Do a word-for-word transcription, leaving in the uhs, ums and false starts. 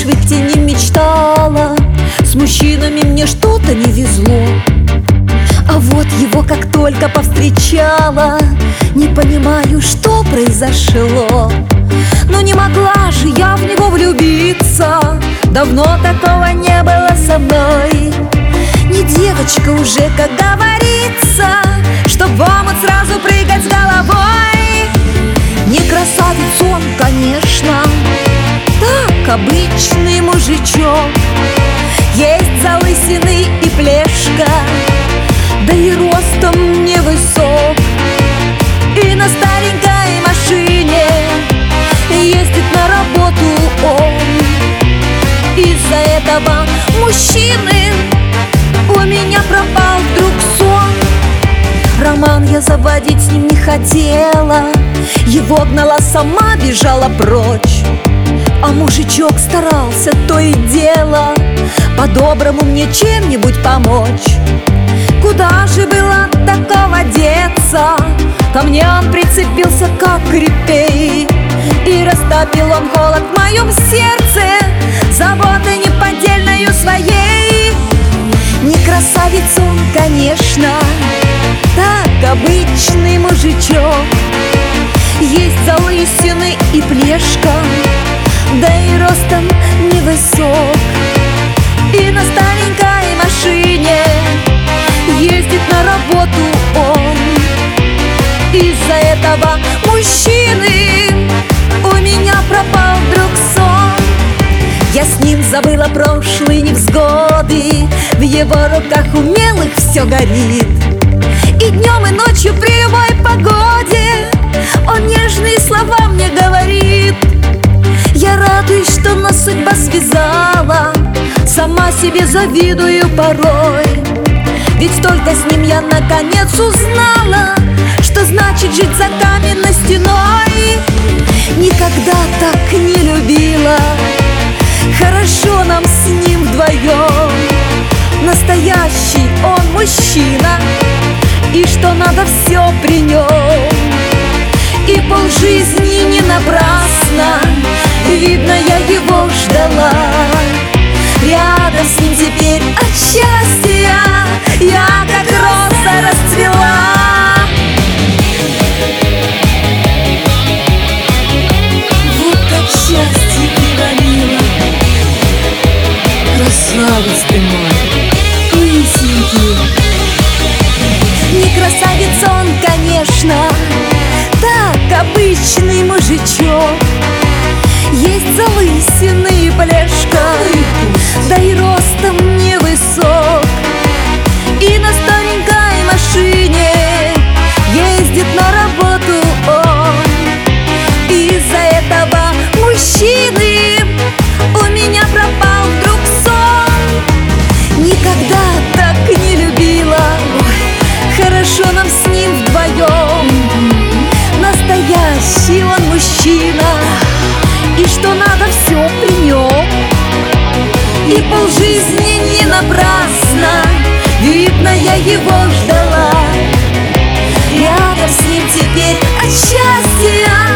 выйти не мечтала. С мужчинами мне что-то не везло. А вот его как только повстречала, не понимаю, что произошло. Но не могла же я в него влюбиться, давно такого не было со мной. Не девочка уже, как говорится, чтоб в омут сразу прыгать с головой. Не красавец он, конечно, так, обычный мужичок. Есть залысины и плешка, да и ростом невысок. И на старенькой машине ездит на работу он. Из-за этого мужчины у меня пропал вдруг сон. Роман я заводить с ним не хотела, его гнала сама, бежала прочь. А мужичок старался то и дело по-доброму мне чем-нибудь помочь. Куда же было от такого деться? Ко мне он прицепился, как репей, и растопил он холод в моем сердце заботой неподдельною своей. Не красавец он, конечно, так, обычный мужичок. Есть залысины и плешка, да и ростом невысок. И на старенькой машине ездит на работу он. Из-за этого мужчины у меня пропал вдруг сон. Я с ним забыла прошлые невзгоды, в его руках умелых все горит. И днем, и ночью при любой погоде он нежные слова мне говорит. Я радуюсь, что нас судьба связала, сама себе завидую порой. Ведь только с ним я наконец узнала, что значит жить за каменной стеной. Никогда так не любила, хорошо нам с ним вдвоем. Настоящий он мужчина, и что надо все при нем. И полжизни не напрасно, видно, я его ждала. Рядом с ним теперь от счастья я как роза расцвела. Вот как счастье перевалило. Красавец ты мой, лысенький. Не красавец он, конечно, так, обычный мужичок. Есть залысины и плешка, да и ростом невысок. И на старенькой машине ездит на работу он. Из-за этого мужчины у меня пропал вдруг сон. Никогда так не любила, ой, хорошо нам с ним вдвоем. Настоящий он мужчина, и что надо все при нем. И полжизни не напрасно, видно, я его ждала. Рядом с ним теперь от счастья